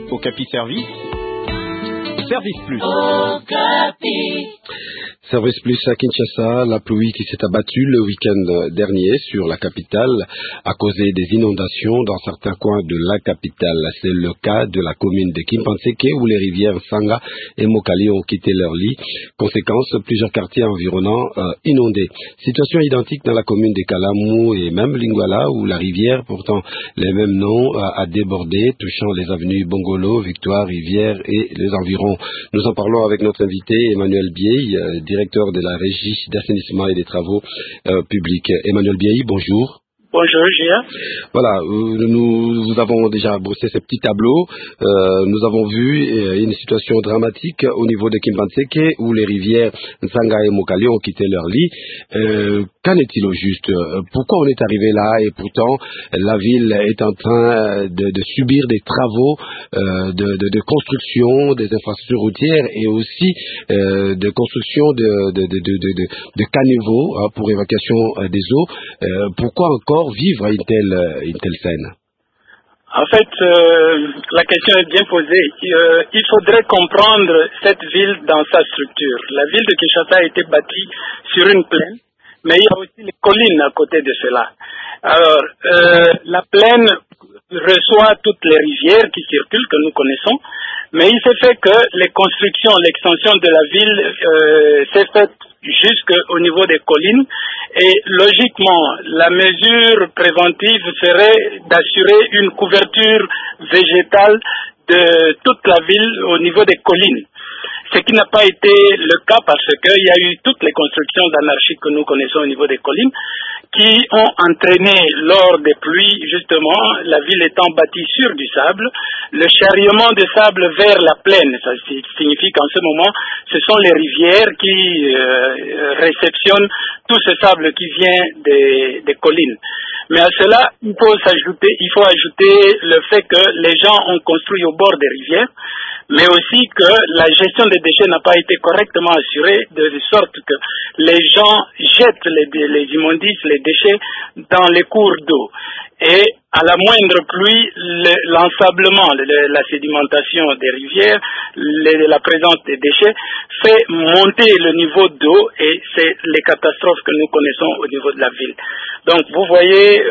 Okapi Service, Service Plus. Service Plus à Kinshasa, la pluie qui s'est abattue le week-end dernier sur la capitale a causé des inondations dans certains coins de la capitale. C'est le cas de la commune de Kimpanseke où les rivières Sanga et Mokali ont quitté leur lit. Conséquence, plusieurs quartiers environnants inondés. Situation identique dans la commune de Kalamou et même Lingwala où la rivière, portant les mêmes noms, a débordé, touchant les avenues Bongolo, Victoire, Rivière et les environs. Nous en parlons avec notre invité Emmanuel Biey, directeur de la régie d'assainissement et des travaux publics. Emmanuel Biey, bonjour. Bonjour, Gia. Voilà, nous avons déjà brossé ce petit tableau. Nous avons vu une situation dramatique au niveau de Kimpanseke où les rivières Nsanga et Mokali ont quitté leur lit. Qu'en est-il au juste? Pourquoi on est arrivé là et pourtant la ville est en train de subir des travaux de construction des infrastructures routières et aussi de construction de caniveaux pour évacuation des eaux. Pourquoi encore vivre une telle scène? En fait, la question est bien posée. Il faudrait comprendre cette ville dans sa structure. La ville de Kinshasa a été bâtie sur une plaine, mais il y a aussi les collines à côté de cela. Alors, la plaine reçoit toutes les rivières qui circulent, que nous connaissons, mais il s'est fait que les constructions, l'extension de la ville s'est faite jusqu'au niveau des collines et logiquement la mesure préventive serait d'assurer une couverture végétale de toute la ville au niveau des collines. Ce qui n'a pas été le cas parce qu'il y a eu toutes les constructions anarchiques que nous connaissons au niveau des collines qui ont entraîné lors des pluies, justement, la ville étant bâtie sur du sable, le charriement de sable vers la plaine. Ça signifie qu'en ce moment, ce sont les rivières qui réceptionnent tout ce sable qui vient des collines. Mais à cela, il faut ajouter le fait que les gens ont construit au bord des rivières, mais aussi que la gestion des déchets n'a pas été correctement assurée, de sorte que les gens jettent les immondices, les déchets dans les cours d'eau. Et à la moindre pluie, l'ensablement, la sédimentation des rivières, la présence des déchets fait monter le niveau d'eau et c'est les catastrophes que nous connaissons au niveau de la ville. Donc vous voyez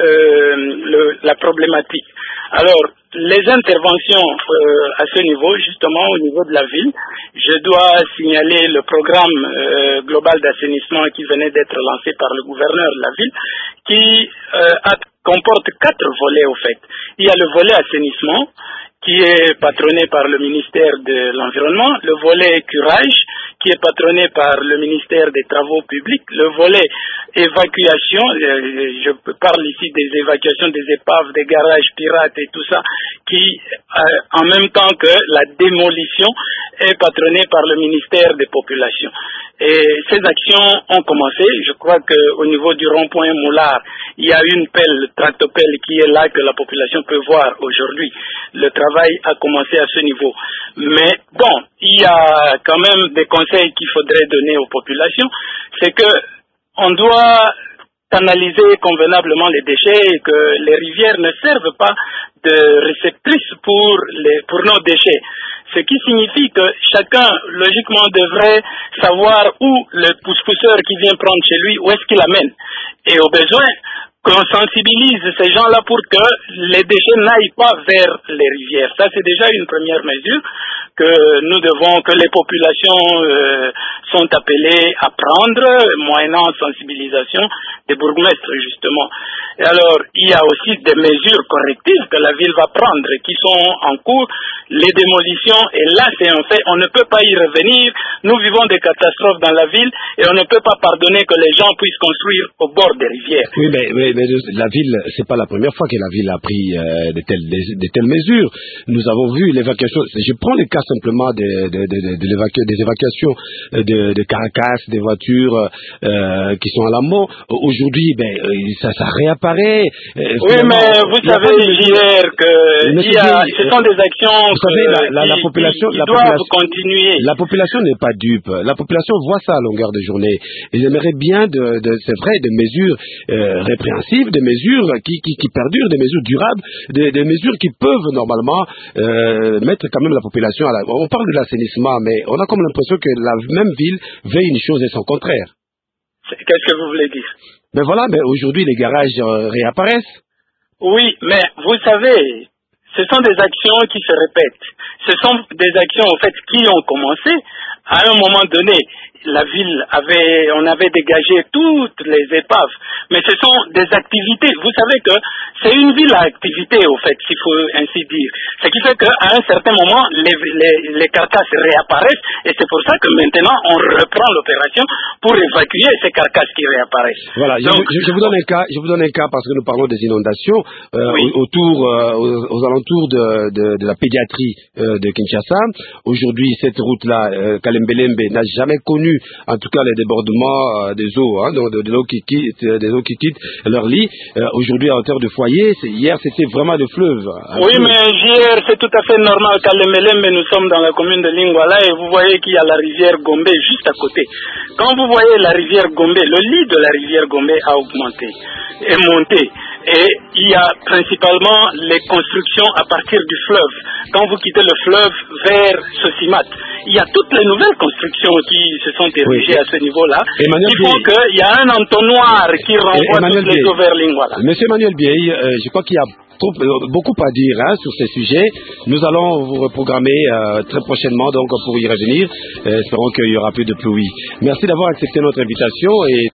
la problématique. Alors, les interventions à ce niveau, justement au niveau de la ville, je dois signaler le programme global d'assainissement qui venait d'être lancé par le gouverneur de la ville, qui comporte 4 volets au fait. Il y a le volet assainissement, qui est patronné par le ministère de l'Environnement, le volet curage, qui est patronné par le ministère des Travaux publics, le volet évacuation, je parle ici des évacuations des épaves, des garages pirates et tout ça, qui, en même temps que la démolition, est patronné par le ministère des Populations. Et ces actions ont commencé. Je crois qu'au niveau du rond-point Moulard, il y a une pelle, tractopelle qui est là que la population peut voir aujourd'hui. Le travail a commencé à ce niveau. Mais bon, il y a quand même des conseils qu'il faudrait donner aux populations. C'est que on doit canaliser convenablement les déchets et que les rivières ne servent pas de réceptrices pour nos déchets. Ce qui signifie que chacun, logiquement, devrait savoir où le pousse-pousseur qui vient prendre chez lui, où est-ce qu'il amène. Et au besoin, qu'on sensibilise ces gens-là pour que les déchets n'aillent pas vers les rivières. Ça, c'est déjà une première mesure que les populations sont appelées à prendre, moyennant sensibilisation des bourgmestres, justement. Et alors, il y a aussi des mesures correctives que la ville va prendre et qui sont en cours, les démolitions, et là, c'est un fait, on ne peut pas y revenir. Nous vivons des catastrophes dans la ville et on ne peut pas pardonner que les gens puissent construire au bord des rivières. Oui, mais la ville, c'est pas la première fois que la ville a pris de telles mesures. Nous avons vu l'évacuation. Je prends le cas simplement des évacuations de carcasses, des voitures qui sont à la mort. Aujourd'hui, ça réapparaît. Oui, mais vous savez, JR, que ce sont des actions qui doivent continuer. La population n'est pas dupe. La population voit ça à longueur de journée. Ils aimeraient bien, c'est vrai, des mesures répréhensibles, des mesures qui perdurent, des mesures durables, des mesures qui peuvent normalement mettre quand même la population à la... On parle de l'assainissement, mais on a comme l'impression que la même ville veut une chose et son contraire. Qu'est-ce que vous voulez dire? Mais voilà, aujourd'hui les garages réapparaissent. Oui, mais vous savez, ce sont des actions qui se répètent. Ce sont des actions, en fait, qui ont commencé. À un moment donné, on avait dégagé toutes les épaves. Mais ce sont des activités. Vous savez que c'est une ville à activité, au fait, s'il faut ainsi dire. Ce qui fait qu'à un certain moment, les carcasses réapparaissent. Et c'est pour ça que maintenant, on reprend l'opération pour évacuer ces carcasses qui réapparaissent. Voilà, donc, je vous donne un cas parce que nous parlons des inondations aux alentours de la pédiatrie de Kinshasa. Aujourd'hui, cette route-là, Kalembelembe, n'a jamais connu, en tout cas, les débordements des eaux, de l'eau qui quittent leur lit. Aujourd'hui, en terre de foyer, hier, c'était vraiment de fleuve. Oui, mais hier, c'est tout à fait normal. Kalembelembe, nous sommes dans la commune de Lingwala et vous voyez qu'il y a la rivière Gombe juste à côté. Quand vous voyez la rivière Gombe, le lit de la rivière Gombe a augmenté, est monté. Et il y a principalement les constructions à partir du fleuve. Quand vous quittez le fleuve vers Sosimat, il y a toutes les nouvelles constructions qui se sont érigées à ce niveau-là, qui font qu'il y a un entonnoir qui renvoie toutes les eaux vers Lingwala. Monsieur Emmanuel Biei, je crois qu'il y a beaucoup à dire sur ces sujets. Nous allons vous reprogrammer très prochainement donc pour y revenir. Espérons qu'il y aura plus de pluie. Merci d'avoir accepté notre invitation et